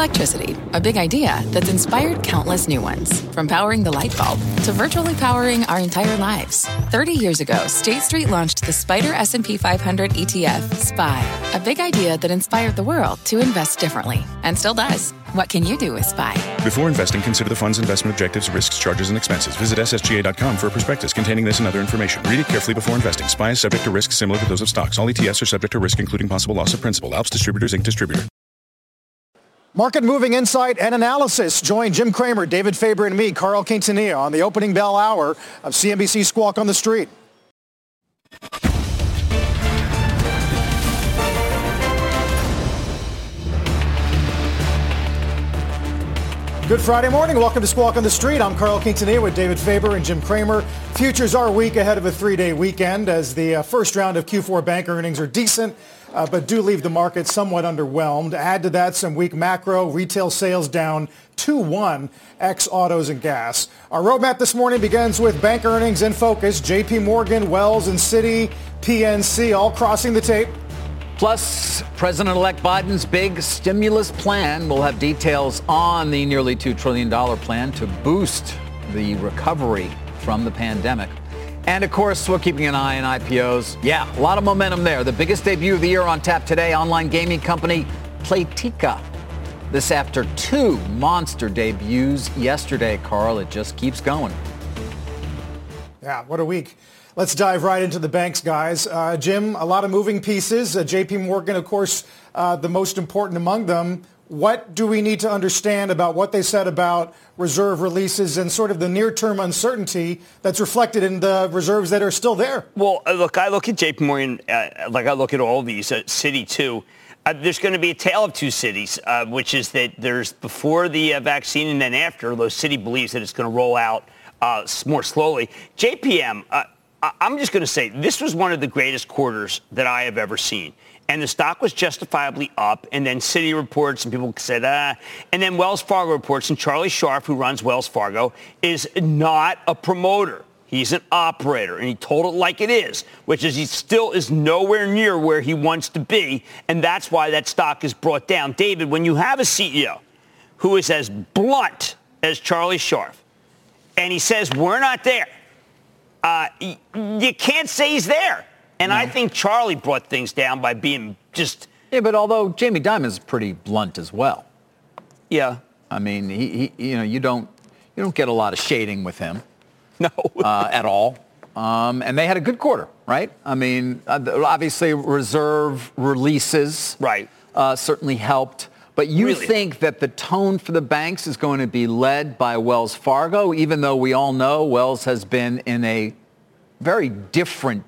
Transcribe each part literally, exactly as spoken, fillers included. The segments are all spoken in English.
Electricity, a big idea that's inspired countless new ones. From powering the light bulb to virtually powering our entire lives. thirty years ago, State Street launched the Spider S and P five hundred E T F, S P Y, a big idea that inspired the world to invest differently, and still does. What can you do with S P Y? Before investing, consider the fund's investment objectives, risks, charges, and expenses. Visit S S G A dot com for a prospectus containing this and other information. Read it carefully before investing. S P Y is subject to risks similar to those of stocks. All E T Fs are subject to risk, including possible loss of principal. Alps Distributors, Incorporated Distributor. Market moving insight and analysis. Join Jim Cramer, David Faber, and me, Carl Quintanilla, on the opening bell hour of C N B C Squawk on the Street. Good Friday morning. Welcome to Squawk on the Street. I'm Carl Quintanilla with David Faber and Jim Cramer. Futures are a week ahead of a three-day weekend as the uh, first round of Q four bank earnings are decent, uh, but do leave the market somewhat underwhelmed. Add to that some weak macro, retail sales down two one, ex autos and gas. Our roadmap this morning begins with bank earnings in focus. J P Morgan, Wells, and Citi, P N C all crossing the tape. Plus, President-elect Biden's big stimulus plan. We'll have details on the nearly two trillion dollars plan to boost the recovery from the pandemic. And, of course, we're keeping an eye on I P Os. Yeah, a lot of momentum there. The biggest debut of the year on tap today, online gaming company Playtika. This after two monster debuts yesterday, Carl. It just keeps going. Yeah, what a week. Let's dive right into the banks, guys. Uh, Jim, a lot of moving pieces. Uh, J P Morgan, of course, uh, the most important among them. What do we need to understand about what they said about reserve releases and sort of the near-term uncertainty that's reflected in the reserves that are still there? Well, look, I look at J P Morgan, uh, like I look at all these, uh, Citi too. Uh, there's going to be a tale of two cities, uh, which is that there's before the uh, vaccine and then after, though Citi believes that it's going to roll out uh, more slowly. J P M, uh, I'm just going to say this was one of the greatest quarters that I have ever seen. And the stock was justifiably up. And then Citi reports and people said, ah. And then Wells Fargo reports. And Charlie Scharf, who runs Wells Fargo, is not a promoter. He's an operator. And he told it like it is, which is he still is nowhere near where he wants to be. And that's why that stock is brought down. David, when you have a C E O who is as blunt as Charlie Scharf, and he says, we're not there. Uh, you can't say he's there. And no. I think Charlie brought things down by being just... Yeah, but although Jamie Dimon is pretty blunt as well. Yeah. I mean, he, he you know, you don't you don't get a lot of shading with him. No. uh, at all. Um, and they had a good quarter, right? I mean, uh, obviously reserve releases right. uh, certainly helped. But you really? think that the tone for the banks is going to be led by Wells Fargo, even though we all know Wells has been in a very different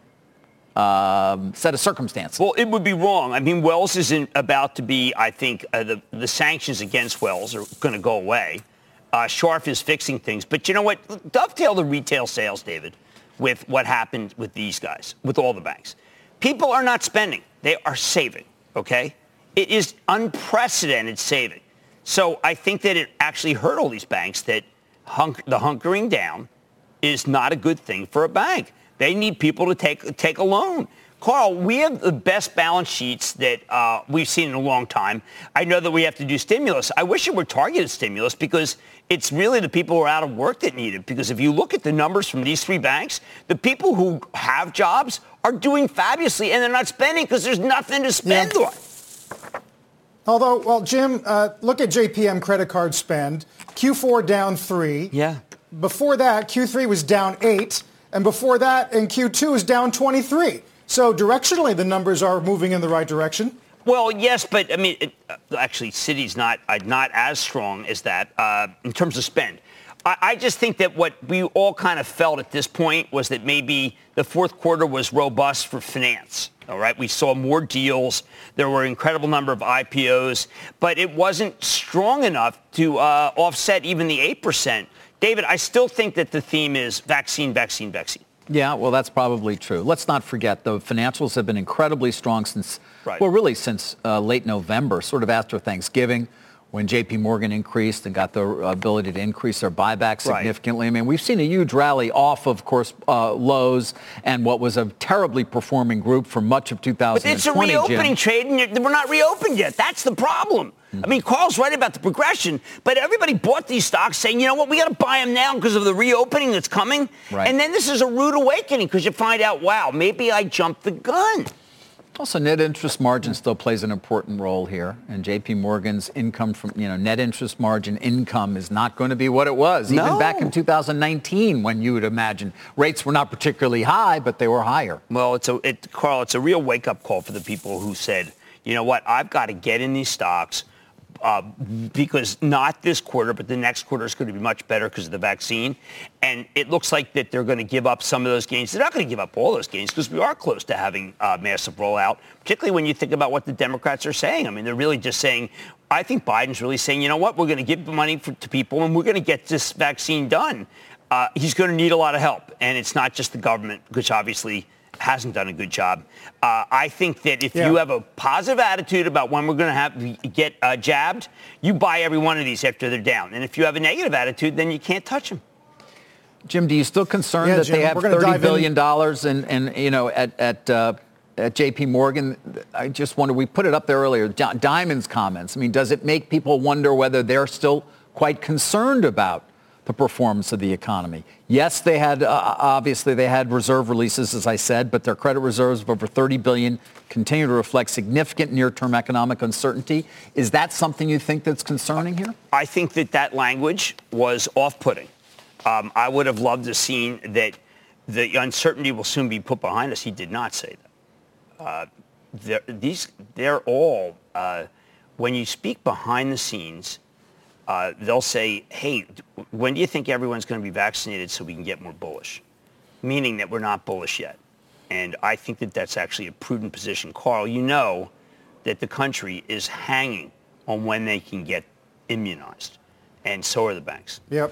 um, set of circumstances? Well, it would be wrong. I mean, Wells isn't about to be, I think, uh, the, the sanctions against Wells are going to go away. Uh, Scharf is fixing things. But you know what? Dovetail the retail sales, David, with what happened with these guys, with all the banks. People are not spending. They are saving, okay? It is unprecedented saving. So I think that it actually hurt all these banks that hunk, the hunkering down is not a good thing for a bank. They need people to take take a loan. Carl, we have the best balance sheets that uh, we've seen in a long time. I know that we have to do stimulus. I wish it were targeted stimulus because it's really the people who are out of work that need it. Because if you look at the numbers from these three banks, the people who have jobs are doing fabulously and they're not spending because there's nothing to spend yeah. on. Although, well, Jim, uh, look at J P M credit card spend. Q four down three. Yeah. Before that, Q three was down eight. And before that, in Q two, is down twenty-three. So directionally, the numbers are moving in the right direction. Well, yes, but, I mean, it, uh, actually, Citi's not uh, not as strong as that uh, in terms of spend. I, I just think that what we all kind of felt at this point was that maybe the fourth quarter was robust for finance. All right, we saw more deals. There were an incredible number of I P Os, but it wasn't strong enough to uh, offset even the eight percent. David, I still think that the theme is vaccine, vaccine, vaccine. Yeah, well, that's probably true. Let's not forget the financials have been incredibly strong since, right. well, really since uh, late November, sort of after Thanksgiving, when J P Morgan increased and got the ability to increase their buyback significantly. Right. I mean, we've seen a huge rally off, of course, uh, lows and what was a terribly performing group for much of two thousand twenty. But it's a reopening Jim. trade, and we're not reopened yet. That's the problem. Mm-hmm. I mean, Carl's right about the progression, but everybody bought these stocks saying, you know what, we got to buy them now because of the reopening that's coming. Right. And then this is a rude awakening because you find out, wow, maybe I jumped the gun. Also, net interest margin still plays an important role here. And J P Morgan's income from, you know, net interest margin income is not going to be what it was. No. Even back in two thousand nineteen, when you would imagine rates were not particularly high, but they were higher. Well, it's a, it, Carl, it's a real wake-up call for the people who said, you know what, I've got to get in these stocks uh, because not this quarter, but the next quarter is going to be much better because of the vaccine. And it looks like that they're going to give up some of those gains. They're not going to give up all those gains because we are close to having a massive rollout, particularly when you think about what the Democrats are saying. I mean, they're really just saying, I think Biden's really saying, you know what, we're going to give the money for, to people and we're going to get this vaccine done. Uh, he's going to need a lot of help. And it's not just the government, which obviously hasn't done a good job. Uh, I think that if yeah. you have a positive attitude about when we're going to have get uh, jabbed, you buy every one of these after they're down. And if you have a negative attitude, then you can't touch them. Jim, do you still concerned yeah, that Jim, they have thirty billion dollars in, and you know, at at uh, at J P Morgan? I just wonder. We put it up there earlier. D- Diamond's comments. I mean, does it make people wonder whether they're still quite concerned about the performance of the economy? Yes, they had, uh, obviously they had reserve releases, as I said, but their credit reserves of over thirty billion dollars continue to reflect significant near-term economic uncertainty. Is that something you think that's concerning here? I think that that language was off-putting. Um, I would have loved to have seen that the uncertainty will soon be put behind us. He did not say that. Uh, they're, these, they're all, uh, when you speak behind the scenes, Uh, they'll say, hey, when do you think everyone's going to be vaccinated so we can get more bullish? Meaning that we're not bullish yet. And I think that that's actually a prudent position. Carl, you know that the country is hanging on when they can get immunized. And so are the banks. Yep.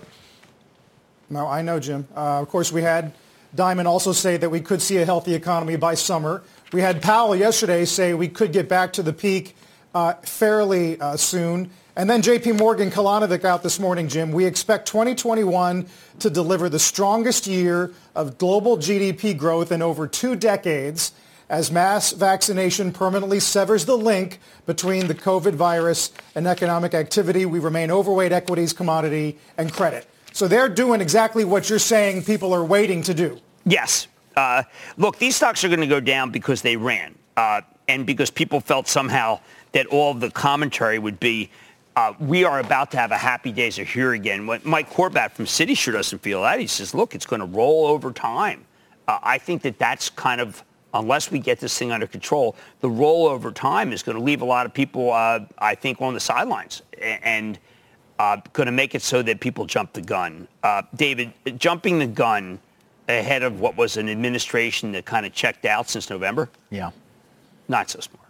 No, I know, Jim. Uh, of course, we had Diamond also say that we could see a healthy economy by summer. We had Powell yesterday say we could get back to the peak uh, fairly uh, soon. And then J P Morgan, Kalanovic out this morning, Jim. We expect twenty twenty-one to deliver the strongest year of global G D P growth in over two decades as mass vaccination permanently severs the link between the COVID virus and economic activity. We remain overweight equities, commodity, and credit. So they're doing exactly what you're saying people are waiting to do. Yes. Uh, look, these stocks are going to go down because they ran uh, and because people felt somehow that all of the commentary would be, Uh, we are about to have a happy days are here again. When Mike Corbat from Citi sure doesn't feel that. He says, look, it's going to roll over time. Uh, I think that that's kind of, unless we get this thing under control, the roll over time is going to leave a lot of people, uh, I think, on the sidelines and uh, going to make it so that people jump the gun. Uh, David, jumping the gun ahead of what was an administration that kind of checked out since November? Yeah. Not so smart.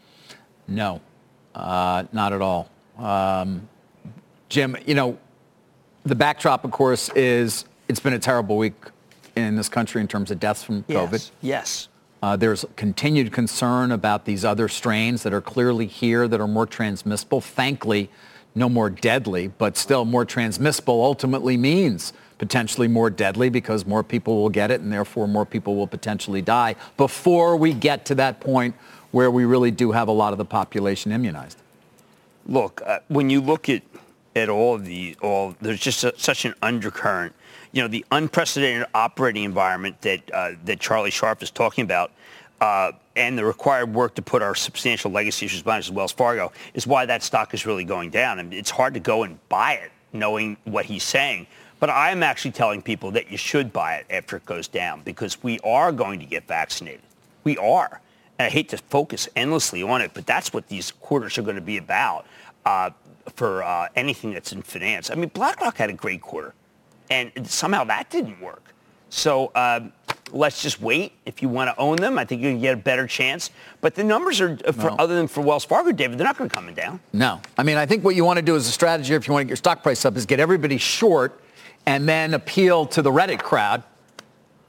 No, uh, not at all. Um, Jim, you know, the backdrop, of course, is it's been a terrible week in this country in terms of deaths from yes. COVID. Yes. Uh, there's continued concern about these other strains that are clearly here that are more transmissible. Thankfully, no more deadly, but still more transmissible ultimately means potentially more deadly because more people will get it and therefore more people will potentially die before we get to that point where we really do have a lot of the population immunized. Look, uh, when you look at, at all of the, all, there's just a, such an undercurrent. You know, the unprecedented operating environment that uh, that Charlie Sharp is talking about uh, and the required work to put our substantial legacy issues behind us as Wells Fargo is why that stock is really going down. I mean, it's hard to go and buy it knowing what he's saying. But I'm actually telling people that you should buy it after it goes down because we are going to get vaccinated. We are. And I hate to focus endlessly on it, but that's what these quarters are going to be about uh, for uh, anything that's in finance. I mean, BlackRock had a great quarter, and somehow that didn't work. So uh, let's just wait. If you want to own them, I think you can get a better chance. But the numbers are, for, no. other than for Wells Fargo, David, they're not going to come down. No. I mean, I think what you want to do as a strategy, if you want to get your stock price up, is get everybody short and then appeal to the Reddit crowd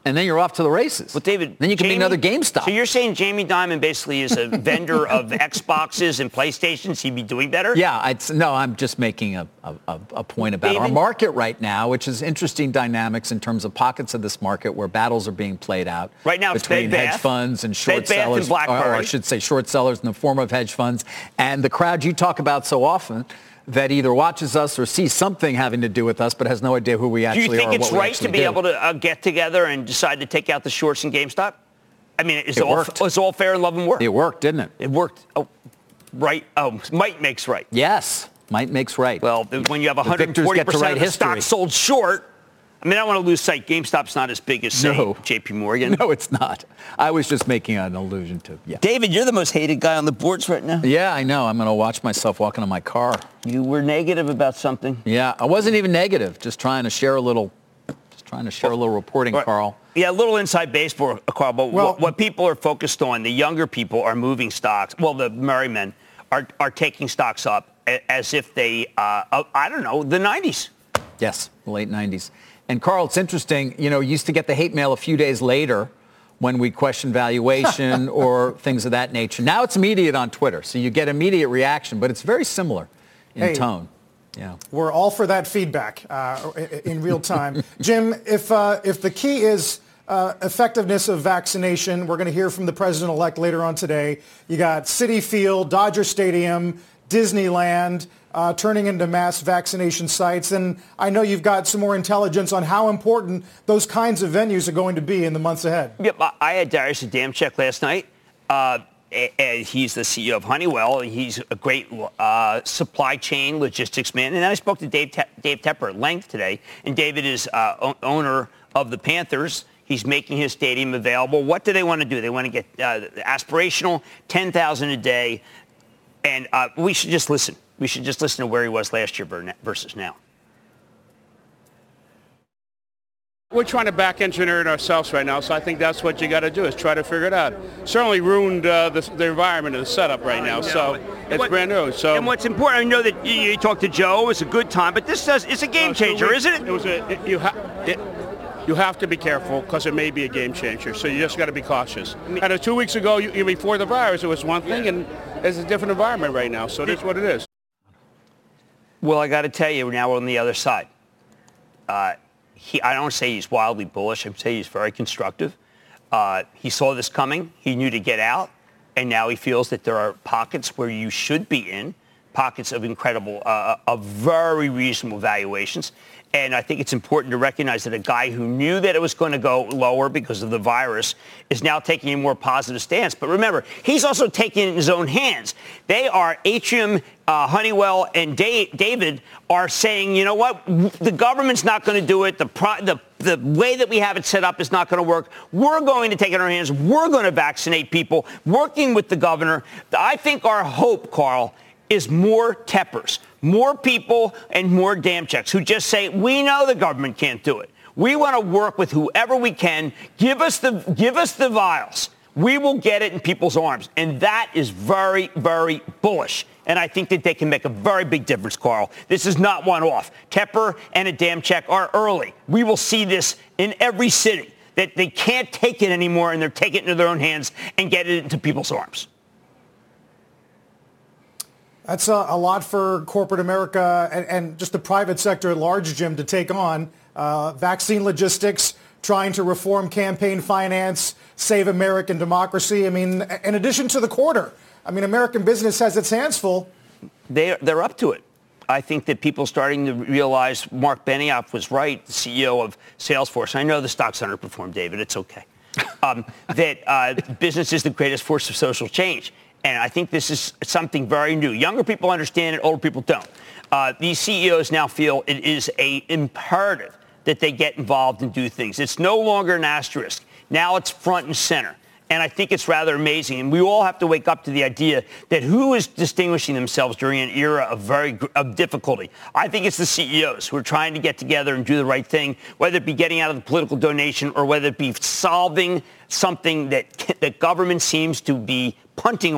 And then you're off to the races. Well, David, then you can Jamie, be another GameStop. So you're saying Jamie Dimon basically is a vendor of Xboxes and PlayStations? He'd be doing better? Yeah. I'd, no, I'm just making a, a, a point about David? our market right now, which is interesting dynamics in terms of pockets of this market where battles are being played out. Right now, it's between Bed hedge Bath, funds and short Bed Bath sellers, and BlackBerry. or I should say short sellers in the form of hedge funds, and the crowd you talk about so often that either watches us or sees something having to do with us but has no idea who we actually are. Do you think or it's what right to be do. able to uh, get together and decide to take out the shorts in GameStop? I mean, it's it all worked. it's all fair and love and war. It worked, didn't it? It worked. Oh, right. Oh, might makes right. Yes, might makes right. Well, when you have one hundred forty percent of the stock sold short, I mean, I don't want to lose sight. GameStop's not as big as, say, no. J P Morgan. No, it's not. I was just making an allusion to, yeah. David, you're the most hated guy on the boards right now. Yeah, I know. I'm going to watch myself walking to my car. You were negative about something. Yeah, I wasn't even negative. Just trying to share a little, just trying to share a little reporting, Right. Carl. Yeah, a little inside baseball, Carl. But Well, what, what people are focused on, the younger people are moving stocks. Well, the merrymen are are taking stocks up as if they, uh, I don't know, the nineties. Yes, the late nineties. And Carl, it's interesting. You know, you used to get the hate mail a few days later when we question valuation or things of that nature. Now it's immediate on Twitter, so you get immediate reaction, but it's very similar in Hey. tone. Yeah. We're all for that feedback uh, in real time. Jim, if uh, if the key is uh, effectiveness of vaccination, we're going to hear from the president-elect later on today. You got Citi Field, Dodger Stadium, Disneyland uh, turning into mass vaccination sites. And I know you've got some more intelligence on how important those kinds of venues are going to be in the months ahead. Yep, I had Darius Adamczyk last night. Uh, and he's the C E O of Honeywell. He's a great uh, supply chain logistics man. And then I spoke to Dave, Te- Dave Tepper at length today. And David is uh, o- owner of the Panthers. He's making his stadium available. What do they want to do? They want to get uh, aspirational, ten thousand a day. And uh, we should just listen. We should just listen to where he was last year versus now. We're trying to back engineer it ourselves right now, so I think that's what you got to do is try to figure it out. Certainly ruined uh, the, the environment and the setup right now, so it's what, brand new. So and what's important, I know that you, you talked to Joe. It was a good time, but this does it's a game uh, changer, we, isn't it? It was a it, you have. You have to be careful because it may be a game changer, so you just got to be cautious. And uh, two weeks ago, you, before the virus, it was one thing, and it's a different environment right now, so that's what it is. Well, I got to tell you, now we're on the other side. Uh, he, I don't say he's wildly bullish. I say he's very constructive. Uh, he saw this coming. He knew to get out, and now he feels that there are pockets where you should be in, pockets of incredible, uh, of very reasonable valuations. And I think it's important to recognize that a guy who knew that it was going to go lower because of the virus is now taking a more positive stance. But remember, he's also taking it in his own hands. They are, Atrium, uh, Honeywell, and da- David are saying, you know what, the government's not going to do it. The, pro- the the way that we have it set up is not going to work. We're going to take it in our hands. We're going to vaccinate people, working with the governor. I think our hope, Carl, is more Teppers, more people and more Adamczyks who just say, we know the government can't do it. We want to work with whoever we can. Give us the give us the vials. We will get it in people's arms. And that is very, very bullish. And I think that they can make a very big difference, Carl. This is not one-off. Tepper and Adamczyk are early. We will see this in every city, that they can't take it anymore and they're taking it into their own hands and get it into people's arms. That's a, a lot for corporate America and, and just the private sector at large, Jim, to take on. Uh, vaccine logistics, trying to reform campaign finance, save American democracy. I mean, in addition to the quarter, I mean, American business has its hands full. They, they're up to it. I think that people are starting to realize Mark Benioff was right, the C E O of Salesforce. I know the stock's underperformed, David. It's okay. Um, that uh, business is the greatest force of social change. And I think this is something very new. Younger people understand it, older people don't. Uh, these C E Os now feel it is a imperative that they get involved and do things. It's no longer an asterisk. Now it's front and center. And I think it's rather amazing. And we all have to wake up to the idea that who is distinguishing themselves during an era of very of difficulty. I think it's the C E Os who are trying to get together and do the right thing, whether it be getting out of the political donation or whether it be solving something that that government seems to be punting on,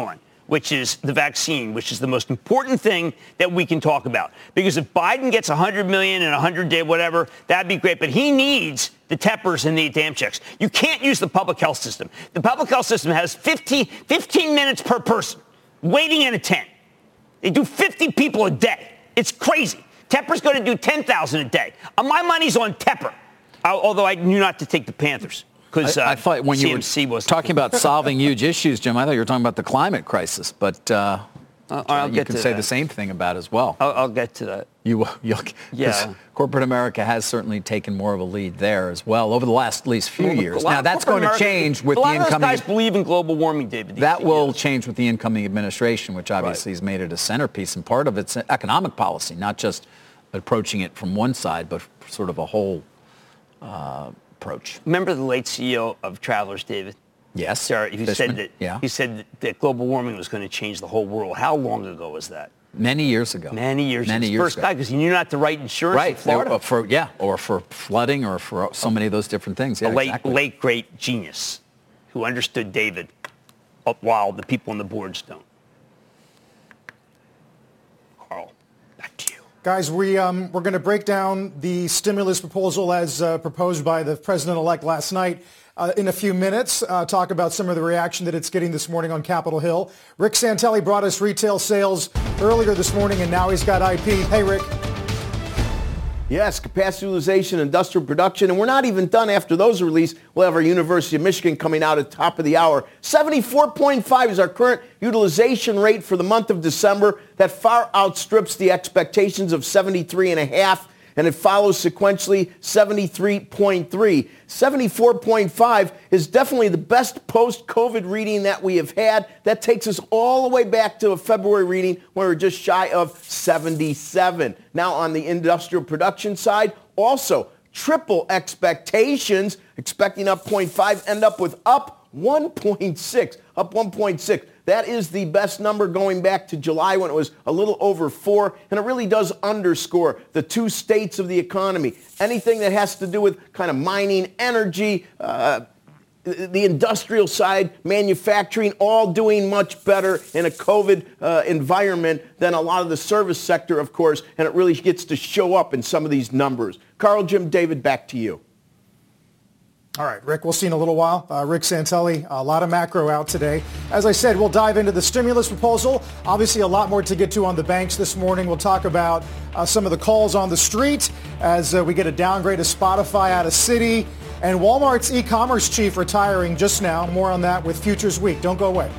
which is the vaccine, which is the most important thing that we can talk about. Because if Biden gets one hundred million and one hundred day whatever, that'd be great. But he needs the Teppers and the damn checks. You can't use the public health system. The public health system has fifteen, fifteen minutes per person waiting in a tent. They do fifty people a day. It's crazy. Tepper's going to do ten thousand a day. Uh, my money's on Tepper, uh, although I knew not to take the Panthers. Uh, I, I thought when C M C you were was talking about solving huge issues, Jim, I thought you were talking about the climate crisis, but uh, uh, I'll you get can to say that. the same thing about as well. I'll, I'll get to that. You will. You'll, Yeah. Corporate America has certainly taken more of a lead there as well over the last at least few Well, years. a lot Now, of that's corporate going to America- change with a lot the of those incoming... guys believe in global warming, David. That will years. change with the incoming administration, which obviously Right. has made it a centerpiece and part of its economic policy, not just approaching it from one side, but sort of a whole uh, approach. Remember the late C E O of Travelers, David? Yes. Sarah, he Fishman, said that yeah. he said that, that global warming was going to change the whole world. How long ago was that? Many years ago. Many years. Many He's the years first ago. guy because he knew not to write insurance Right. in Florida. They- for, yeah, or for flooding or for so many of those different things. Yeah, a late, exactly. late, great genius who understood David uh, while the people on the boards don't. Carl, back to you. Guys, we, um, we're going to break down the stimulus proposal as uh, proposed by the president-elect last night uh, in a few minutes, uh, talk about some of the reaction that it's getting this morning on Capitol Hill. Rick Santelli brought us retail sales earlier this morning, and now he's got I P. Hey, Rick. Yes, capacity utilization, industrial production, and we're not even done after those are released. We'll have our University of Michigan coming out at the top of the hour. seventy-four point five is our current utilization rate for the month of December. That far outstrips the expectations of seventy-three and a half, and it follows sequentially seventy-three point three. seventy-four point five is definitely the best post-COVID reading that we have had. That takes us all the way back to a February reading where we're just shy of seventy-seven. Now on the industrial production side, also triple expectations, expecting up zero point five, end up with up one point six, up one point six. That is the best number going back to July when it was a little over four, and it really does underscore the two states of the economy. Anything that has to do with kind of mining, energy, uh, the industrial side, manufacturing, all doing much better in a COVID uh, environment than a lot of the service sector, of course, and it really gets to show up in some of these numbers. Carl, Jim, David, back to you. All right, Rick, we'll see in a little while. Uh, Rick Santelli, a lot of macro out today. As I said, we'll dive into the stimulus proposal. Obviously, a lot more to get to on the banks this morning. We'll talk about uh, some of the calls on the street as uh, we get a downgrade of Spotify out of Citi, and Walmart's e-commerce chief retiring just now. More on that with Futures Week. Don't go away.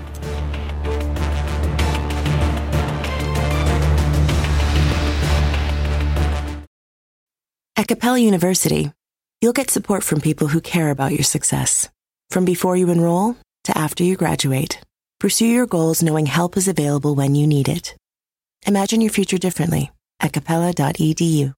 At Capella University, you'll get support from people who care about your success. From before you enroll to after you graduate, pursue your goals knowing help is available when you need it. Imagine your future differently at capella dot e d u.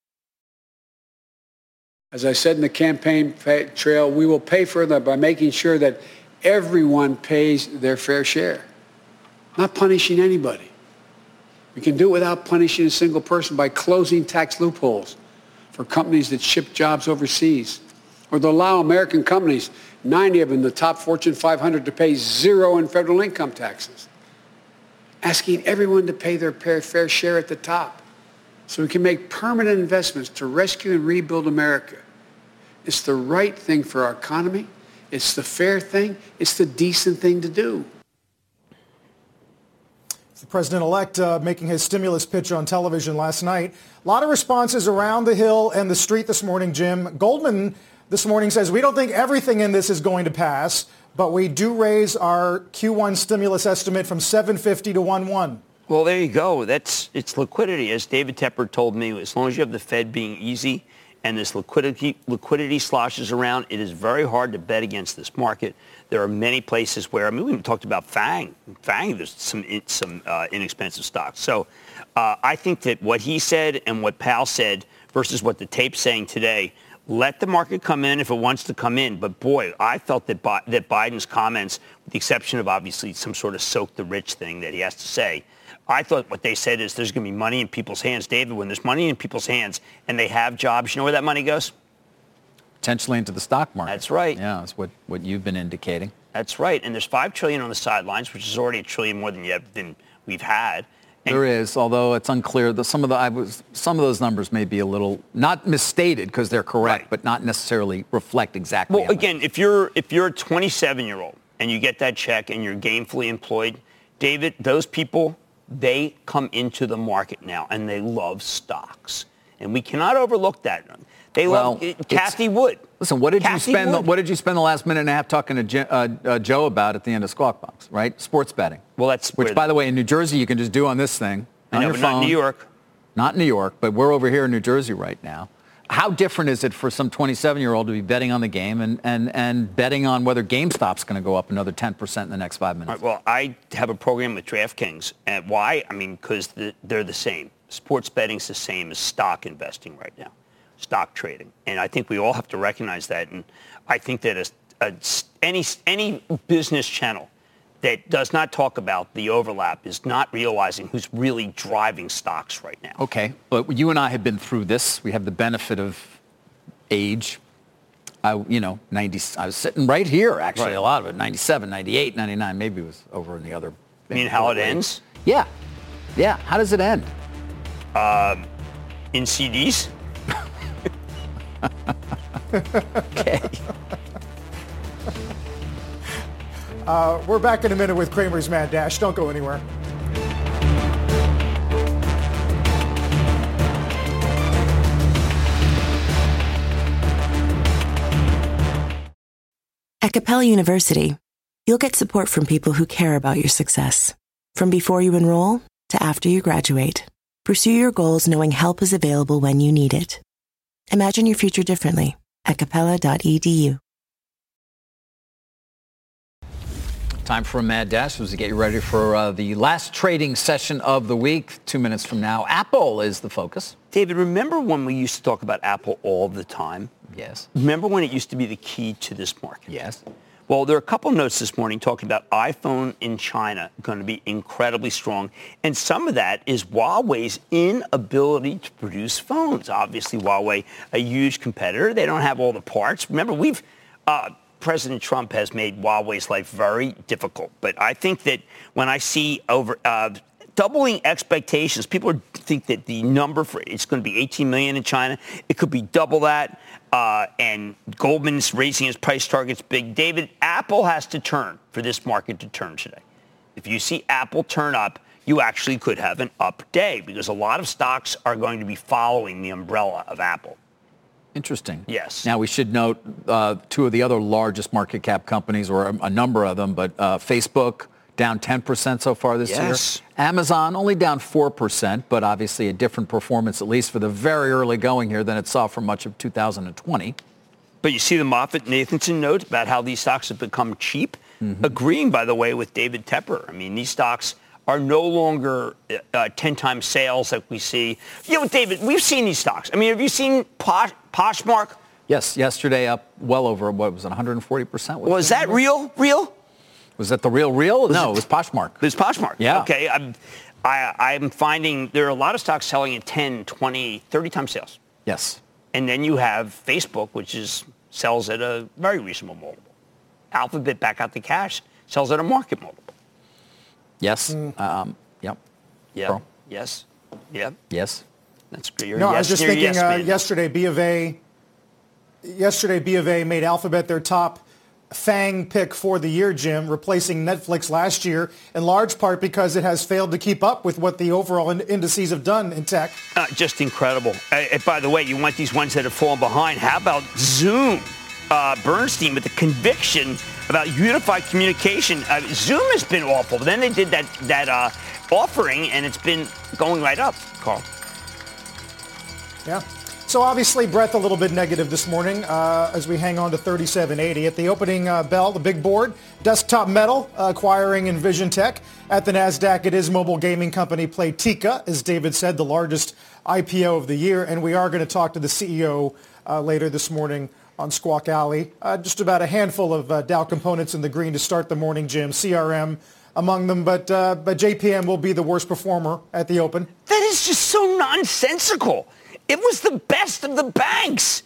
As I said in the campaign trail, we will pay for that by making sure that everyone pays their fair share, not punishing anybody. We can do it without punishing a single person by closing tax loopholes for companies that ship jobs overseas, or to allow American companies, ninety of them, the top Fortune five hundred, to pay zero in federal income taxes. Asking everyone to pay their fair share at the top so we can make permanent investments to rescue and rebuild America. It's the right thing for our economy. It's the fair thing. It's the decent thing to do. The president-elect uh, making his stimulus pitch on television last night. A lot of responses around the Hill and the street this morning, Jim. Goldman this morning says, we don't think everything in this is going to pass, but we do raise our Q one stimulus estimate from seven fifty to one one. Well, there you go. That's it's liquidity. As David Tepper told me, as long as you have the Fed being easy and this liquidity liquidity sloshes around, it is very hard to bet against this market. There are many places where, I mean, we even talked about FANG. FANG, there's some some uh, inexpensive stocks. So uh, I think that what he said and what Powell said versus what the tape's saying today, let the market come in if it wants to come in. But, boy, I felt that, Bi- that Biden's comments, with the exception of obviously some sort of soak the rich thing that he has to say, I thought what they said is there's going to be money in people's hands. David, when there's money in people's hands and they have jobs, you know where that money goes? Potentially into the stock market. That's right. Yeah, that's what, what you've been indicating. That's right. And there's five trillion dollars on the sidelines, which is already a trillion more than, you have, than we've had. And there is, although it's unclear. The, some of the I was some of those numbers may be a little not misstated because they're correct, right. but not necessarily reflect exactly. Well, again, if you're if you're a twenty-seven-year-old and you get that check and you're gainfully employed, David, those people, they come into the market now and they love stocks, and we cannot overlook that. They well, love it, Kathy Wood. Listen, what did Kathy you spend? The, Wood. what did you spend the last minute and a half talking to Je, uh, uh, Joe about at the end of Squawk Box? Right, sports betting. Well, that's which, by the way, in New Jersey you can just do on this thing on I know, your but phone. Not in New York. Not in New York, but we're over here in New Jersey right now. How different is it for some twenty-seven-year-old to be betting on the game and, and, and betting on whether GameStop's going to go up another ten percent in the next five minutes? Right, well, I have a program with DraftKings. And why? I mean, because the, they're the same. Sports betting's the same as stock investing right now, stock trading. And I think we all have to recognize that. And I think that a, a, any, any business channel that does not talk about the overlap is not realizing who's really driving stocks right now. Okay, but you and I have been through this. We have the benefit of age. I, you know, ninety. I was sitting right here, actually, right. a lot of it, ninety-seven, ninety-eight, ninety-nine. Maybe it was over in the other. I mean, how it ends? Yeah. Yeah, how does it end? Um, in C Ds. Okay. Uh, we're back in a minute with Cramer's Mad Dash. Don't go anywhere. At Capella University, you'll get support from people who care about your success. From before you enroll to after you graduate, pursue your goals knowing help is available when you need it. Imagine your future differently at capella dot e d u. Time for a Mad Dash as we get you ready for uh, the last trading session of the week. Two minutes from now, Apple is the focus. David, remember when we used to talk about Apple all the time? Yes. Remember when it used to be the key to this market? Yes. Well, there are a couple notes this morning talking about iPhone in China going to be incredibly strong. And some of that is Huawei's inability to produce phones. Obviously, Huawei, a huge competitor. They don't have all the parts. Remember, we've... Uh, President Trump has made Huawei's life very difficult. But I think that when I see over uh, doubling expectations, people think that the number for it's going to be eighteen million in China. It could be double that. Uh, and Goldman's raising his price targets big. David, Apple has to turn for this market to turn today. If you see Apple turn up, you actually could have an up day because a lot of stocks are going to be following the umbrella of Apple. Interesting. Yes. Now, we should note uh, two of the other largest market cap companies, or a, a number of them, but uh, Facebook down ten percent so far this yes. year. Amazon only down four percent, but obviously a different performance, at least for the very early going here, than it saw for much of two thousand twenty. But you see the Moffett-Nathanson note about how these stocks have become cheap, mm-hmm. agreeing, by the way, with David Tepper. I mean, these stocks are no longer uh, ten times sales like we see. You know, David, we've seen these stocks. I mean, have you seen Posh, Poshmark? Yes, yesterday up well over, what was it, one hundred forty percent? Was, was that real? Real? Was that the real real? Was no, it, it was Poshmark. It was Poshmark. Yeah. Okay, I'm, I, I'm finding there are a lot of stocks selling at ten, twenty, thirty times sales. Yes. And then you have Facebook, which is sells at a very reasonable multiple. Alphabet back out the cash, sells at a market multiple. Yes. Mm. Um, yep. Yeah. Carl? Yes. Yep. Yes. That's good. You're no, yes, I was just thinking yes uh, man. yesterday B of A. Yesterday B of A made Alphabet their top FANG pick for the year, Jim, replacing Netflix last year, in large part because it has failed to keep up with what the overall in- indices have done in tech. Uh, just incredible. Uh, and by the way, you want these ones that have fallen behind. How about Zoom? Uh, Bernstein with the conviction about unified communication. Uh, Zoom has been awful, but then they did that that uh, offering, and it's been going right up, Carl. Yeah. So obviously, breadth a little bit negative this morning uh, as we hang on to thirty-seven eighty. At the opening uh, bell, the big board, Desktop Metal uh, acquiring Envision Tech. At the NASDAQ, it is mobile gaming company Playtika, as David said, the largest I P O of the year. And we are going to talk to the C E O uh, later this morning on Squawk Alley. Uh, just about a handful of uh, Dow components in the green to start the morning, Jim. C R M among them, but uh, but J P M will be the worst performer at the open. That is just so nonsensical. It was the best of the banks.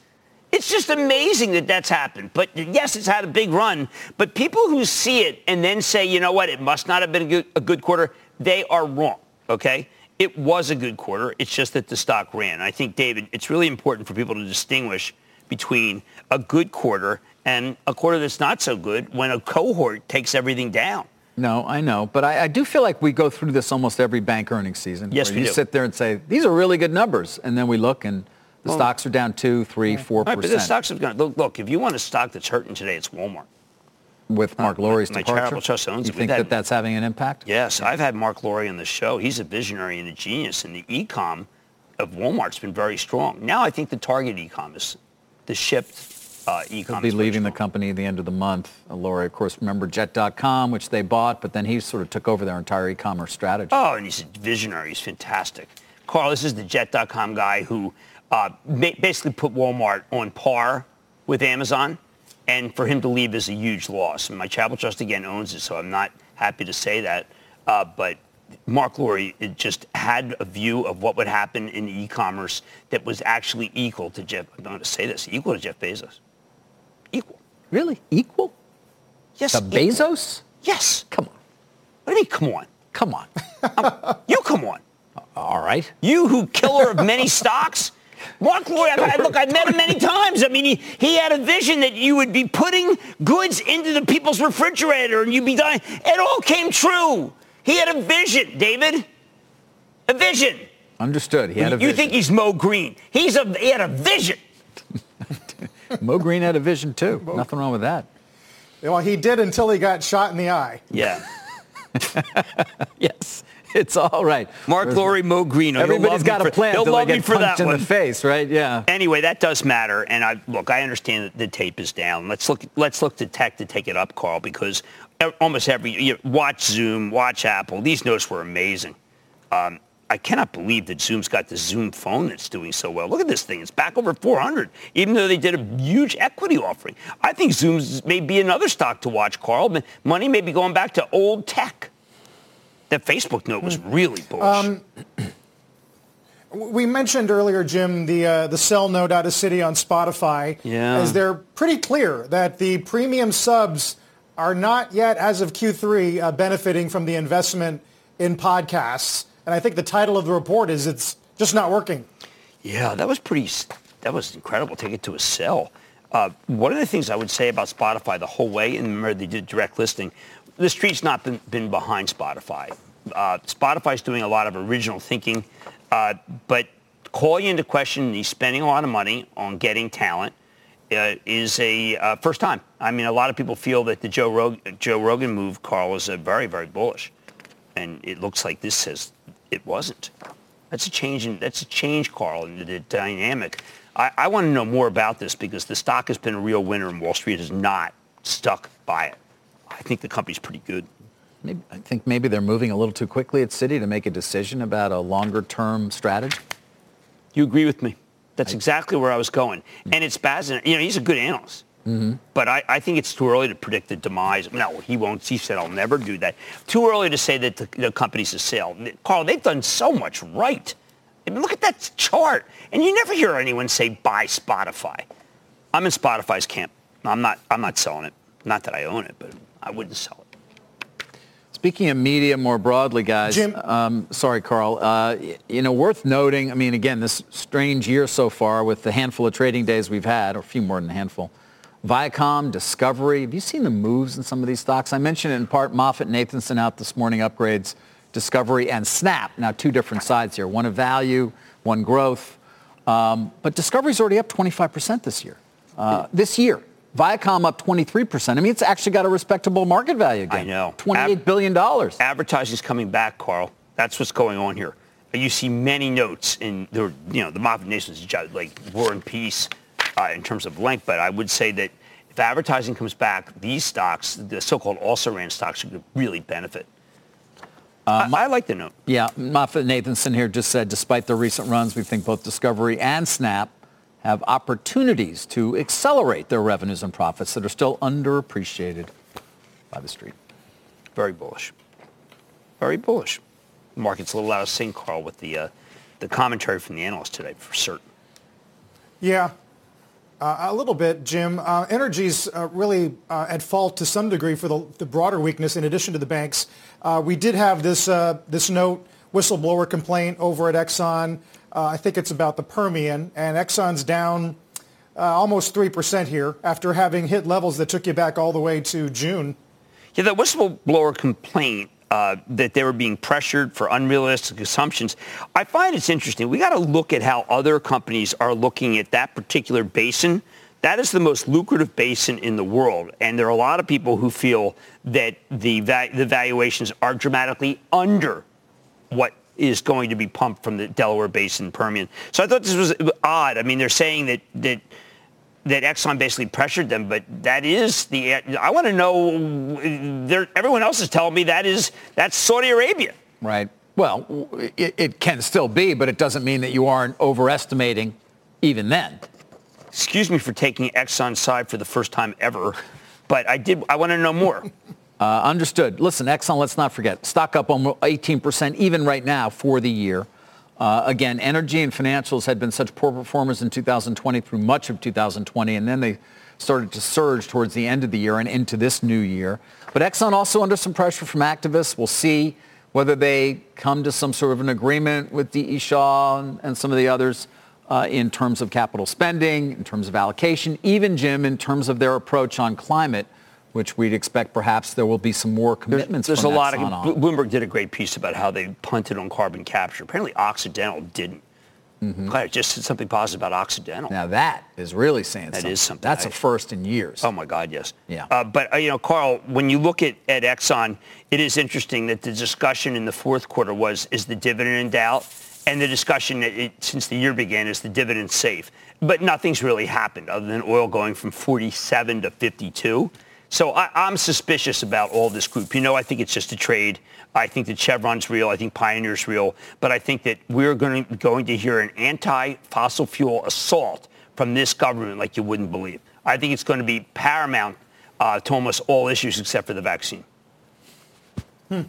It's just amazing that that's happened. But yes, it's had a big run. But people who see it and then say, you know what, it must not have been a good, a good quarter, they are wrong, okay? It was a good quarter. It's just that the stock ran. I think, David, it's really important for people to distinguish between a good quarter and a quarter that's not so good when a cohort takes everything down. No, I know. But I, I do feel like we go through this almost every bank earnings season. Yes, where we you do. sit there and say, these are really good numbers. And then we look and the well, stocks are down two, three, four percent. Right, but the stocks have gone. Look, look, if you want a stock that's hurting today, it's Walmart. With Mark uh, Lurie's my, departure? My charitable trust owns you it. think had, that that's having an impact? Yes. I've had Mark Lurie on the show. He's a visionary and a genius, and the e-com of Walmart's been very strong. Now I think the Target e-com is the shipped uh, e-com. He'll be leaving the company at the end of the month. Uh, Lurie, of course, remember Jet dot com, which they bought, but then he sort of took over their entire e-commerce strategy. Oh, and he's a visionary. He's fantastic. Carl, this is the Jet dot com guy who uh, basically put Walmart on par with Amazon. And for him to leave is a huge loss. And my Charitable Trust, again, owns it, so I'm not happy to say that. Uh, but Mark Lurie just had a view of what would happen in e-commerce that was actually equal to Jeff. I'm going to say this, equal to Jeff Bezos. Equal. Really? Equal? Yes. To equal. Bezos? Yes. Come on. What do you mean, come on? Come on. um, you come on. All right. You who killer of many stocks. Mark Lurie, I, look, I met him many times. I mean, he, he had a vision that you would be putting goods into the people's refrigerator and you'd be dying. It all came true. He had a vision, David. A vision. Understood. He had a you vision. You think he's Mo Green. He's a, he had a vision. Mo Green had a vision, too. Mo- Nothing wrong with that. Well, he did until he got shot in the eye. Yeah. Yes. It's all right. Mark Lurie, Mo Green. Everybody's got a plan. He'll love me for that in one. The face, right? Yeah. Anyway, that does matter. And I look, I understand that the tape is down. Let's look. Let's look to tech to take it up, Carl, because almost every you know, watch Zoom, watch Apple. These notes were amazing. Um, I cannot believe that Zoom's got the Zoom phone that's doing so well. Look at this thing. It's back over four hundred, even though they did a huge equity offering. I think Zoom may be another stock to watch, Carl. Money may be going back to old tech. That Facebook note was really bullish. Um, we mentioned earlier, Jim, the uh, the sell note out of Citi on Spotify. Yeah. As they're pretty clear that the premium subs are not yet, as of Q three, uh, benefiting from the investment in podcasts. And I think the title of the report is it's just not working. Yeah, that was pretty, that was incredible. Take it to a sell. Uh, one of the things I would say about Spotify the whole way, and remember they did direct listing, the street's not been, been behind Spotify. Uh, Spotify's doing a lot of original thinking, uh, but calling into question he's spending a lot of money on getting talent uh, is a uh, first time. I mean, a lot of people feel that the Joe, Rog- Joe Rogan move, Carl, is a very, very bullish. And it looks like this says it wasn't. That's a change, in, that's a change, Carl, in the dynamic. I, I want to know more about this because the stock has been a real winner and Wall Street has not stuck by it. I think the company's pretty good. Maybe, I think maybe they're moving a little too quickly at Citi to make a decision about a longer-term strategy. You agree with me? That's I, exactly where I was going. Mm-hmm. And it's Bazin. You know, he's a good analyst. Mm-hmm. But I, I think it's too early to predict the demise. No, he won't. He said, I'll never do that. Too early to say that the, the company's a sale. Carl, they've done so much right. I mean, look at that chart. And you never hear anyone say, buy Spotify. I'm in Spotify's camp. I'm not, I'm not selling it. Not that I own it, but I wouldn't sell it. Speaking of media more broadly, guys, Jim. Um, sorry, Carl, uh, you know, worth noting, I mean, again, this strange year so far with the handful of trading days we've had, or a few more than a handful. Viacom, Discovery, have you seen the moves in some of these stocks? I mentioned it in part, MoffettNathanson out this morning upgrades Discovery and Snap. Now, two different sides here, one of value, one growth. Um, but Discovery's already up twenty-five percent this year. Uh, this year. Viacom up twenty-three percent. I mean, it's actually got a respectable market value again. I know. twenty-eight billion dollars. Advertising's coming back, Carl. That's what's going on here. You see many notes in the, you know, the MoffettNathanson's like War and Peace uh, in terms of length, but I would say that if advertising comes back, these stocks, the so-called also-ran stocks, could really benefit. Um, I, I like the note. Yeah, MoffettNathanson here just said, despite the recent runs, we think both Discovery and Snap have opportunities to accelerate their revenues and profits that are still underappreciated by the street. Very bullish. Very bullish. The market's a little out of sync, Carl, with the uh, the commentary from the analysts today, for certain. Yeah. Uh, a little bit, Jim. Uh, Energy's uh, really uh, at fault to some degree for the, the broader weakness in addition to the banks. Uh, we did have this uh, this note, whistleblower complaint over at Exxon. Uh, I think it's about the Permian, and Exxon's down uh, almost three percent here after having hit levels that took you back all the way to June. Yeah, the whistleblower complaint uh, that they were being pressured for unrealistic assumptions. I find it's interesting. We got to look at how other companies are looking at that particular basin. That is the most lucrative basin in the world. And there are a lot of people who feel that the va- the valuations are dramatically under what is going to be pumped from the Delaware Basin Permian. So I thought this was odd. I mean, they're saying that that that Exxon basically pressured them, but that is the, I want to know, everyone else is telling me that is, that's Saudi Arabia. Right. Well, it, it can still be, but it doesn't mean that you aren't overestimating even then. Excuse me for taking Exxon's side for the first time ever, but I did, I want to know more. uh, understood. Listen, Exxon, let's not forget, stock up almost eighteen percent even right now for the year. Uh, again, energy and financials had been such poor performers in two thousand twenty through much of two thousand twenty, and then they started to surge towards the end of the year and into this new year. But Exxon also under some pressure from activists. We'll see whether they come to some sort of an agreement with D E. Shaw and, and some of the others uh, in terms of capital spending, in terms of allocation, even, Jim, in terms of their approach on climate, which we'd expect perhaps there will be some more commitments. There's, there's from a lot Exxon of, Bloomberg did a great piece about how they punted on carbon capture. Apparently Occidental didn't. Mm-hmm. I just said something positive about Occidental. Now that is really saying that something. is something. That's I, a first in years. Oh my God, yes. Yeah. Uh, but uh, you know, Carl, when you look at, at Exxon, it is interesting that the discussion in the fourth quarter was, is the dividend in doubt? And the discussion that it, since the year began is the dividend safe. But nothing's really happened other than oil going from forty-seven to fifty-two. So I, I'm suspicious about all this group. You know, I think it's just a trade. I think that Chevron's real. I think Pioneer's real. But I think that we're going to, going to hear an anti-fossil fuel assault from this government like you wouldn't believe. I think it's going to be paramount uh, to almost all issues except for the vaccine. Hmm.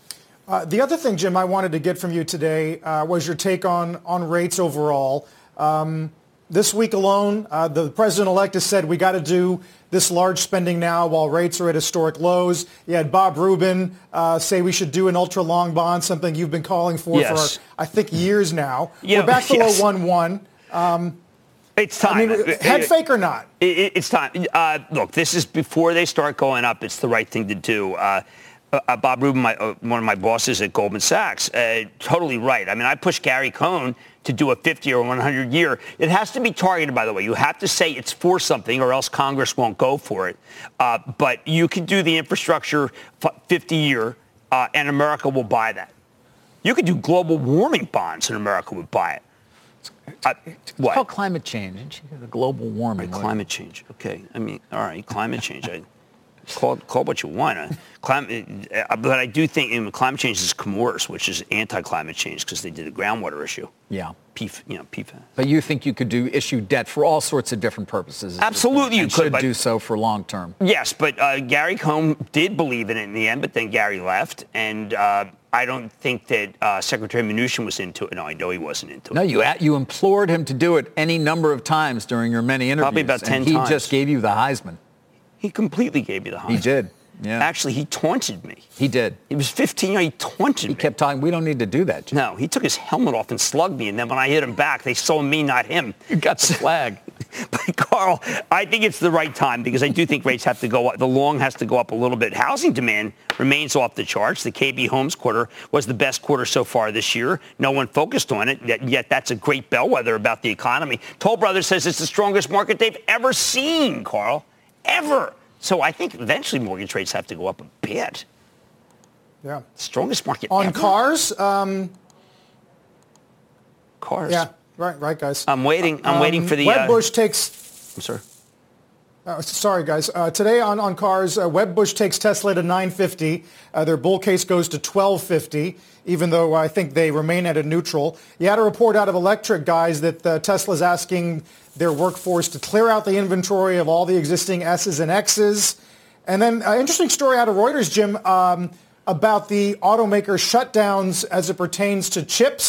Uh, the other thing, Jim, I wanted to get from you today uh, was your take on, on rates overall. Um, this week alone, uh, the president-elect has said we got to do this large spending now while rates are at historic lows. You had Bob Rubin uh, say we should do an ultra-long bond, something you've been calling for yes. for, I think, years now. Yeah, We're back below yes. one one. Um, it's time. I mean, head fake or not? It, it, it's time. Uh, look, this is before they start going up. It's the right thing to do. Uh, Uh, Bob Rubin, my, uh, one of my bosses at Goldman Sachs, uh, totally right. I mean, I pushed Gary Cohn to do a fifty or one hundred year. It has to be targeted, by the way. You have to say it's for something or else Congress won't go for it. Uh, but you can do the infrastructure fifty year uh, and America will buy that. You could do global warming bonds and America would buy it. Uh, it's what? called climate change. The global warming. Right, climate change. Okay. I mean, all right, climate change. I, Call, call what you want. Uh, climate, uh, but I do think in climate change is Comores, which is anti-climate change because they did a groundwater issue. Yeah. P F, you know, P F A S. But you think you could do issue debt for all sorts of different purposes? Absolutely, you and could. should But, do so for long term. Yes, but uh, Gary Cohn did believe in it in the end, but then Gary left, and uh, I don't think that uh, Secretary Mnuchin was into it. No, I know he wasn't into it. No, you you implored him to do it any number of times during your many interviews. Probably about ten and he times. He just gave you the Heisman. He completely gave me the Heisman. He did. Yeah. Actually, he taunted me. He did. He was fifteen. You know, he taunted he me. He kept talking. We don't need to do that, Jim. No, he took his helmet off and slugged me, and then when I hit him back, they saw me, not him. You got the flag. But, Carl, I think it's the right time because I do think rates have to go up. The long has to go up a little bit. Housing demand remains off the charts. The K B Homes quarter was the best quarter so far this year. No one focused on it, yet that's a great bellwether about the economy. Toll Brothers says it's the strongest market they've ever seen, Carl, ever. So I think eventually mortgage rates have to go up a bit. Yeah. Strongest market on ever. cars. Um, cars. Yeah. Right. Right, guys. I'm waiting. I'm um, waiting for the. Wedbush uh, takes. I'm sorry. Uh, sorry, guys. Uh, today on, on cars, uh, Wedbush takes Tesla to nine fifty. Uh, their bull case goes to twelve fifty, even though I think they remain at a neutral. You had a report out of Electric, guys, that uh, Tesla's asking their workforce to clear out the inventory of all the existing S's and X's. And then an uh, interesting story out of Reuters, Jim, um, about the automaker shutdowns as it pertains to chips.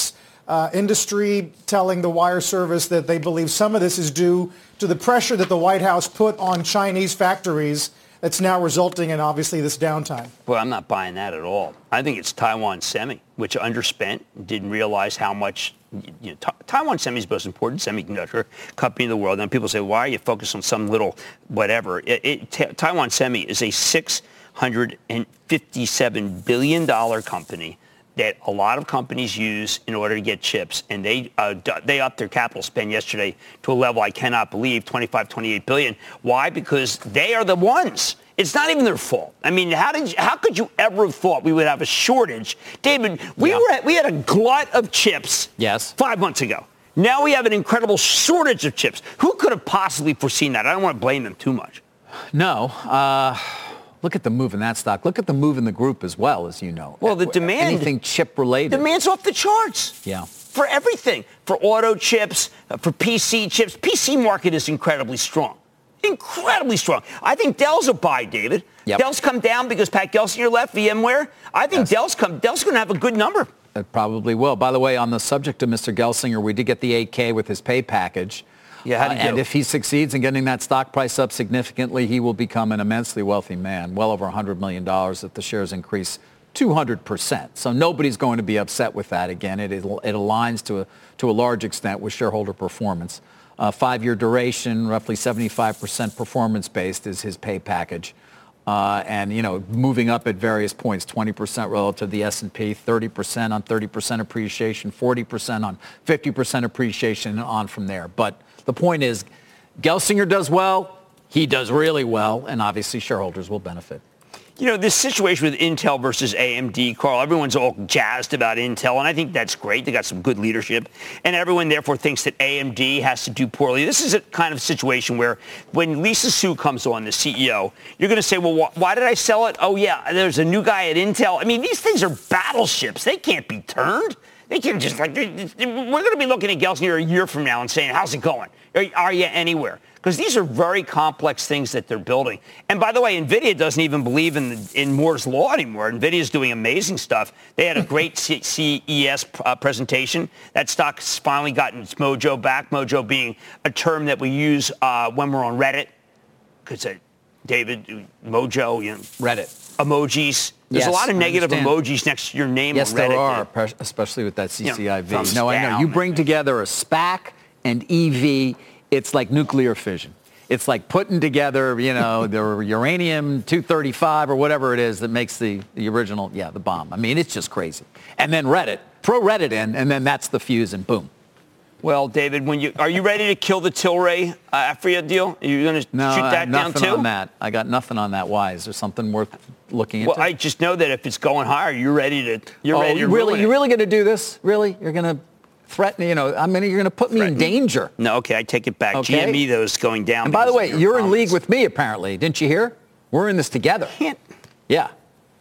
uh, industry telling the wire service that they believe some of this is due to the pressure that the White House put on Chinese factories that's now resulting in, obviously, this downtime. Well, I'm not buying that at all. I think it's Taiwan Semi, which underspent, didn't realize how much, you know, Ta- Taiwan Semi is the most important semiconductor company in the world. And people say, why are you focused on some little whatever? It, it, Ta- Taiwan Semi is a six hundred fifty-seven billion dollars company that a lot of companies use in order to get chips. And they uh, they upped their capital spend yesterday to a level I cannot believe, twenty-five, twenty-eight billion. Why? Because they are the ones. It's not even their fault. I mean, how did you, how could you ever have thought we would have a shortage? David, we, yeah. were at, we had a glut of chips yes. five months ago. Now we have an incredible shortage of chips. Who could have possibly foreseen that? I don't want to blame them too much. No. Uh... Look at the move in that stock. Look at the move in the group as well, as you know. Well, the demand... Anything chip-related. Demand's off the charts. Yeah. For everything. For auto chips, uh, for P C chips. P C market is incredibly strong. Incredibly strong. I think Dell's a buy, David. Yep. Dell's come down because Pat Gelsinger left VMware. I think yes. Dell's come. Dell's going to have a good number. It probably will. By the way, on the subject of Mister Gelsinger, we did get the eight K with his pay package. Yeah, how do you uh, and do? if he succeeds in getting that stock price up significantly, he will become an immensely wealthy man, well over one hundred million dollars if the shares increase two hundred percent. So nobody's going to be upset with that. Again, it, it, it aligns to a, to a large extent with shareholder performance. Uh, five-year duration, roughly seventy-five percent performance-based is his pay package. Uh, and, you know, moving up at various points, twenty percent relative to the S and P, thirty percent on thirty percent appreciation, forty percent on fifty percent appreciation, and on from there. But the point is, Gelsinger does well, he does really well, and obviously shareholders will benefit. You know, this situation with Intel versus A M D, Carl, everyone's all jazzed about Intel, and I think that's great. They got some good leadership, and everyone therefore thinks that A M D has to do poorly. This is a kind of situation where when Lisa Su comes on, the C E O, you're going to say, well, wh- why did I sell it? Oh, yeah, there's a new guy at Intel. I mean, these things are battleships. They can't be turned. They can just like, we're going to be looking at Gelsinger a year from now and saying, how's it going? Are, are you anywhere? Because these are very complex things that they're building. And by the way, NVIDIA doesn't even believe in the, in Moore's Law anymore. NVIDIA is doing amazing stuff. They had a great C- CES uh, presentation. That stock's finally gotten its mojo back, mojo being a term that we use uh, when we're on Reddit. Because uh, David, mojo, you know. Reddit. Emojis. There's yes, a lot of negative understand. emojis next to your name yes, on Reddit. Yes, there are, especially with that C C I V. You know, no, I know. You bring man. together a SPAC and E V, it's like nuclear fission. It's like putting together, you know, the uranium two thirty-five or whatever it is that makes the, the original, yeah, the bomb. I mean, it's just crazy. And then Reddit. Throw Reddit in, and then that's the fuse, and boom. Well, David, when you are you ready to kill the Tilray uh, Aphria deal? Are you going to no, shoot that down too? No, on that. I got nothing on that. Why? Is there something worth looking into? Well, I just know that if it's going higher, you're ready to. You're oh, ready to really? ruin You're it. really going to do this? Really? You're going to threaten? You know, I mean, you're going to put me Threaten. in danger. No, okay, I take it back. Okay. G M E though is going down. And by the way, your you're comments. in league with me apparently. Didn't you hear? We're in this together. Can't. Yeah.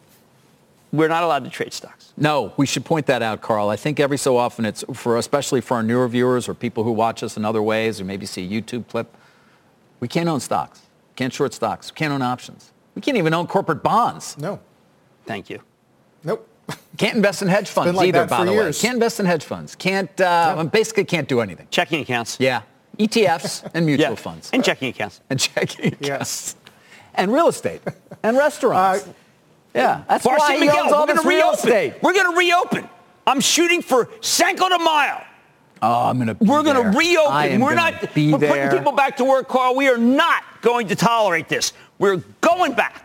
We're not allowed to trade stocks. No, we should point that out, Carl. I think every so often it's for, especially for our newer viewers or people who watch us in other ways or maybe see a YouTube clip, we can't own stocks. Can't short stocks. We can't own options. We can't even own corporate bonds. No. Thank you. Nope. Can't invest in hedge funds like either, that by for the years. way. Can't invest in hedge funds. Can't, uh, Yeah. basically can't do anything. Checking accounts. Yeah. E T Fs and mutual Yeah. funds. And checking accounts. And checking accounts. Yes. And real estate. And restaurants. Uh, yeah. That's Farsi why he Miguel, owns all we're this going to real reopen. estate. We're going to reopen. I'm shooting for Cinco de Mayo. Oh, I'm going to be We're going there. to reopen. I am We're gonna not be we're there. putting people back to work, Carl. We are not going to tolerate this. We're going back.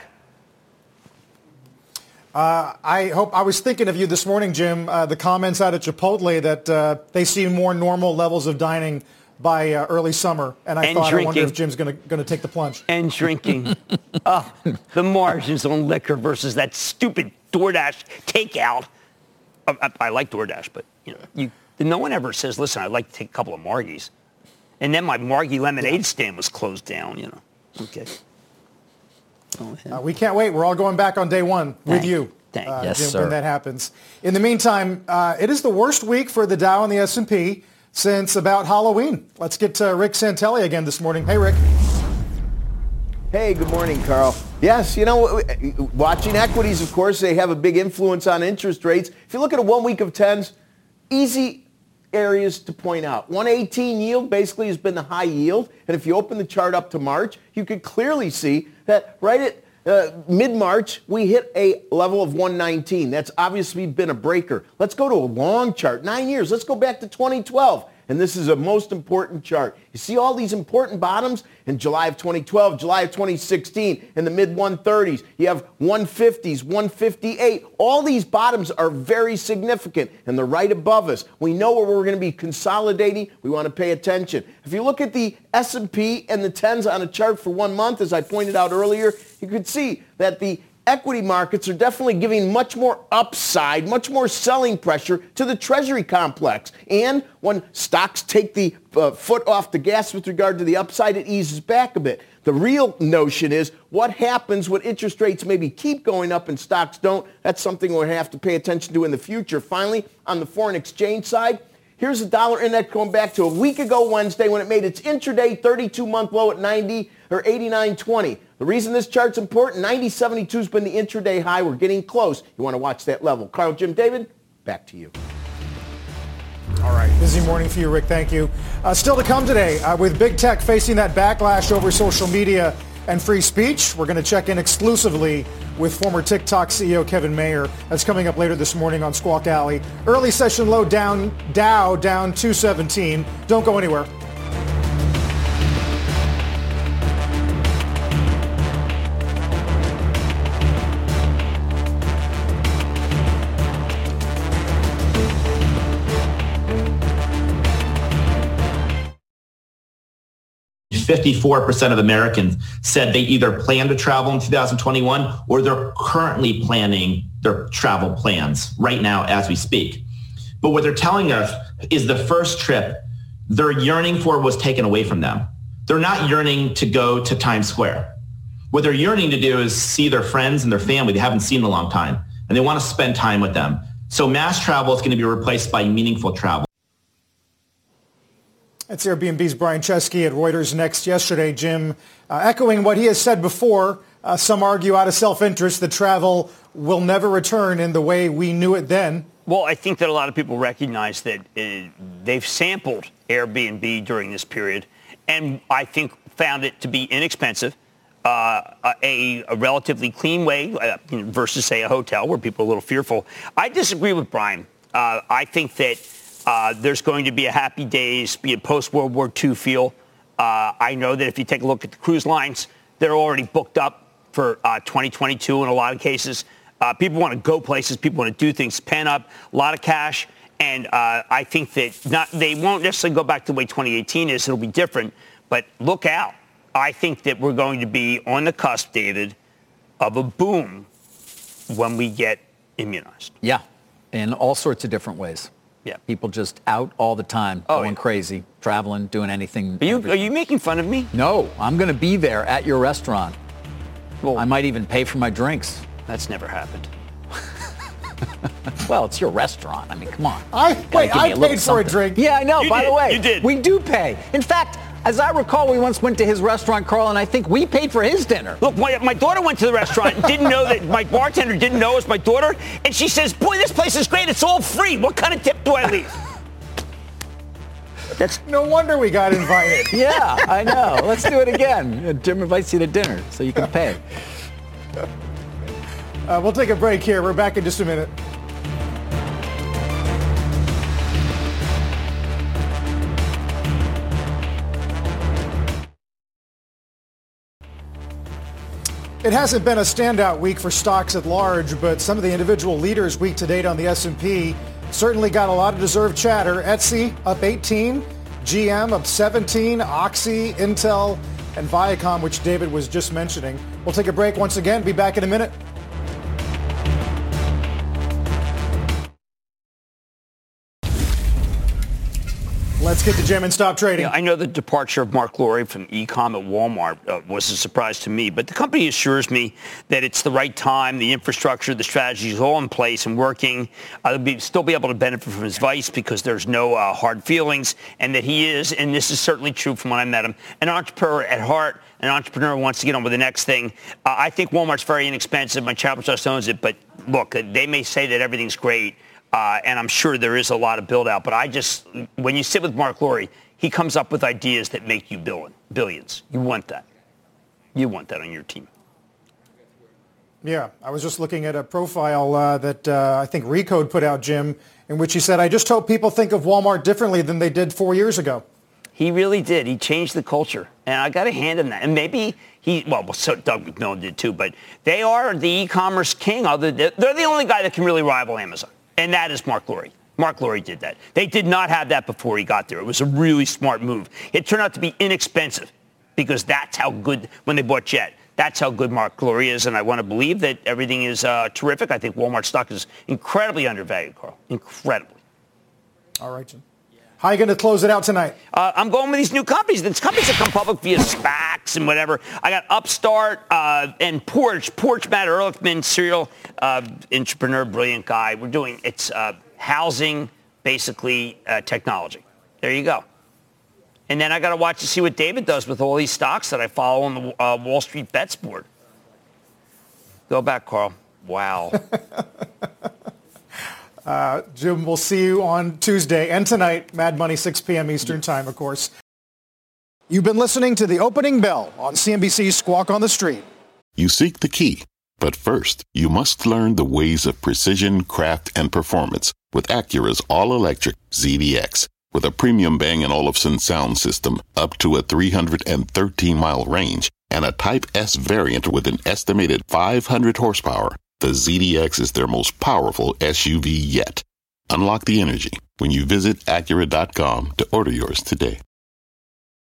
Uh, I hope I was thinking of you this morning, Jim. Uh, the comments out at Chipotle that uh, they see more normal levels of dining by uh, early summer, and I And thought drinking. I wonder if Jim's going to going to take the plunge. And drinking. Oh, the margins on liquor versus that stupid DoorDash takeout. I, I, I like DoorDash, but you know, you, no one ever says, "Listen, I'd like to take a couple of margies." And then my margie lemonade stand was closed down. You know. Okay. Oh, yeah. Uh, we can't wait. We're all going back on day one with Thank you, Thank uh, Yes, Jim, sir. when that happens. In the meantime, uh, it is the worst week for the Dow and the S and P since about Halloween. Let's get to Rick Santelli again this morning. Hey, Rick. Hey, good morning, Carl. Yes, you know, watching equities, of course, they have a big influence on interest rates. If you look at a one week of tens, easy areas to point out. one eighteen yield basically has been the high yield. And if you open the chart up to March, you could clearly see that right at uh, mid-March, we hit a level of one nineteen. That's obviously been a breaker. Let's go to a long chart, nine years. Let's go back to twenty twelve. And this is a most important chart. You see all these important bottoms in July of twenty twelve, July of twenty sixteen, in the mid one thirties. You have one fifties, one fifty-eight. All these bottoms are very significant, and they're right above us. We know where we're going to be consolidating. We want to pay attention. If you look at the S and P and the tens on a chart for one month, as I pointed out earlier, you could see that the equity markets are definitely giving much more upside, much more selling pressure to the Treasury complex. And when stocks take the uh, foot off the gas with regard to the upside, it eases back a bit. The real notion is what happens when interest rates maybe keep going up and stocks don't. That's something we'll have to pay attention to in the future. Finally, on the foreign exchange side, here's the dollar index going back to a week ago Wednesday when it made its intraday thirty-two month low at ninety or eighty-nine twenty. The reason this chart's important, ninety seventy-two has been the intraday high. We're getting close. You want to watch that level. Carl, Jim, David, back to you. All right. Busy morning for you, Rick. Thank you. Uh, still to come today, uh, with big tech facing that backlash over social media and free speech, we're going to check in exclusively with former TikTok C E O Kevin Mayer. That's coming up later this morning on Squawk Alley. Early session low down, Dow down two seventeen. Don't go anywhere. fifty-four percent of Americans said they either plan to travel in two thousand twenty-one or they're currently planning their travel plans right now as we speak. But what they're telling us is the first trip they're yearning for was taken away from them. They're not yearning to go to Times Square. What they're yearning to do is see their friends and their family they haven't seen in a long time, and they want to spend time with them. So mass travel is going to be replaced by meaningful travel. That's Airbnb's Brian Chesky at Reuters Next yesterday, Jim, uh, echoing what he has said before. Uh, some argue out of self-interest that travel will never return in the way we knew it then. Well, I think that a lot of people recognize that uh, they've sampled Airbnb during this period, and I think found it to be inexpensive, uh, a, a relatively clean way uh, versus, say, a hotel where people are a little fearful. I disagree with Brian. Uh, I think that Uh, there's going to be a happy days, be a post-World War Two feel. Uh, I know that if you take a look at the cruise lines, they're already booked up for uh, twenty twenty-two in a lot of cases. Uh, people want to go places. People want to do things, pen up, a lot of cash. And uh, I think that not, they won't necessarily go back to the way twenty eighteen is. It'll be different. But look out. I think that we're going to be on the cusp, David, of a boom when we get immunized. Yeah, in all sorts of different ways. Yeah. People just out all the time, oh, going yeah. crazy, traveling, doing anything. Are you, are you making fun of me? No, I'm going to be there at your restaurant. Well, I might even pay for my drinks. That's never happened. Well, it's your restaurant. I mean, come on. I, wait, I paid for something. a drink. Yeah, I know. You By did. the way, you did. we do pay. In fact, as I recall, we once went to his restaurant, Carl, and I think we paid for his dinner. Look, my, my daughter went to the restaurant and didn't know that my bartender didn't know it was my daughter. And she says, boy, this place is great. It's all free. What kind of tip do I leave? That's no wonder we got invited. Yeah, I know. Let's do it again. Jim invites you to dinner so you can pay. Uh, we'll take a break here. We're back in just a minute. It hasn't been a standout week for stocks at large, but some of the individual leaders week to date on the S and P certainly got a lot of deserved chatter. Etsy up eighteen, G M up seventeen, Oxy, Intel, and Viacom, which David was just mentioning. We'll take a break once again. Be back in a minute. Let's get to Jim and stop trading. Yeah, I know the departure of Mark Lowry from e-com at Walmart uh, was a surprise to me, but the company assures me that it's the right time, the infrastructure, the strategy is all in place and working. I'll be, still be able to benefit from his advice because there's no uh, hard feelings, and that he is, and this is certainly true from when I met him, an entrepreneur at heart, an entrepreneur who wants to get on with the next thing. Uh, I think Walmart's very inexpensive. My child just owns it, but look, they may say that everything's great. Uh, and I'm sure there is a lot of build out. But I just, when you sit with Mark Lowry, he comes up with ideas that make you billion, billions. You want that. You want that on your team. Yeah, I was just looking at a profile uh, that uh, I think Recode put out, Jim, in which he said, I just hope people think of Walmart differently than they did four years ago. He really did. He changed the culture. And I got to hand him that. And maybe he, well, so Doug McMillon did too, but they are the e-commerce king. Other They're the only guy that can really rival Amazon. And that is Mark Lowry. Mark Lowry did that. They did not have that before he got there. It was a really smart move. It turned out to be inexpensive because that's how good, when they bought Jet, that's how good Mark Lowry is. And I want to believe that everything is uh, terrific. I think Walmart stock is incredibly undervalued, Carl. Incredibly. All right, Jim. How are you going to close it out tonight? Uh, I'm going with these new companies. These companies that come public via SPACs and whatever. I got Upstart uh, and Porch. Porch, Matt Ehrlichman, serial uh, entrepreneur, brilliant guy. We're doing, it's uh, housing, basically uh, technology. There you go. And then I got to watch to see what David does with all these stocks that I follow on the uh, Wall Street Bets board. Go back, Carl. Wow. Uh, Jim, we'll see you on Tuesday and tonight, Mad Money, six p.m. Eastern Time, of course. You've been listening to The Opening Bell on C N B C's Squawk on the Street. You seek the key, but first, you must learn the ways of precision, craft, and performance with Acura's all-electric Z D X. With a premium Bang and Olufsen sound system up to a three hundred thirteen mile range and a Type S variant with an estimated five hundred horsepower, the Z D X is their most powerful S U V yet. Unlock the energy when you visit Acura dot com to order yours today.